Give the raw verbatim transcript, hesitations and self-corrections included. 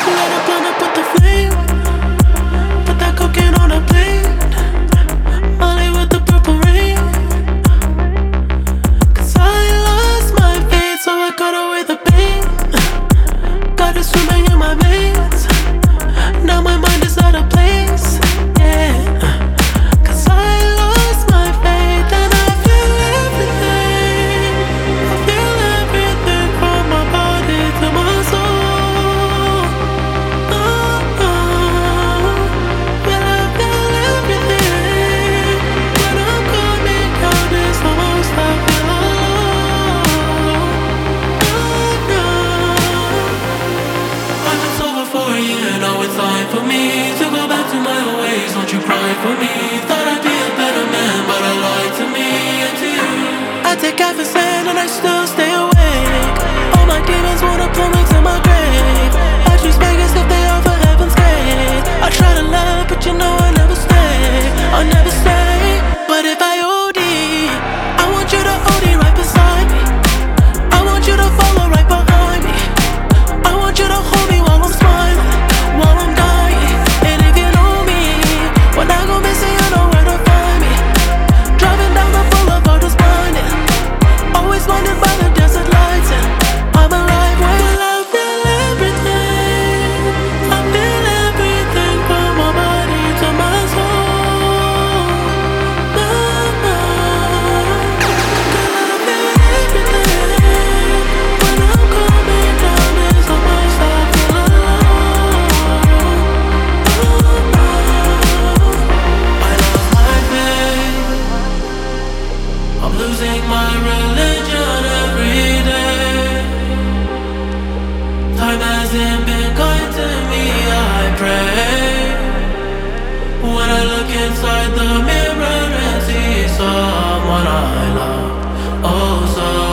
Light a blunt up with the flame. Put that cocaine on a plate. Molly with the purple rain. Cause I lost my faith, so I cut away the pain. Got it swimming in my veins. Now my mind is out of place. Yeah. Cause I lost my faith and I feel everything. I feel everything from my body to my soul. Oh, oh. Well, I feel everything. When I'm coming down, it's the most I feel alone. Oh, no. When it's over for a year, now it's time for me to go back to my old ways. Don't you cry for me. Thought I'd be a better man, but I lied to me and to you. I take Advocet and I still stay awake. All my demons wanna pull me to my grave. I choose Vegas if they offer heaven's gate. I try to love, but you know I never stay. I'll never stay. But if I O D, I want you to O D right beside me. I want you to follow right behind me. I want you to hold me while I'm smiling, while I'm dying. And if you know me, when I go missing, you know where to find me. Driving down the boulevard is blinding, always blinded by the desert lights. And I'm alive when I feel everything. I feel everything from my body to my soul. No, no. Girl, I feel everything. When I'm coming down, it's the most I feel alone. Oh, oh. I lost my faith. I'm losing my religion every day. Time hasn't been kind to me, I pray. When I look inside the mirror and see someone I love, oh so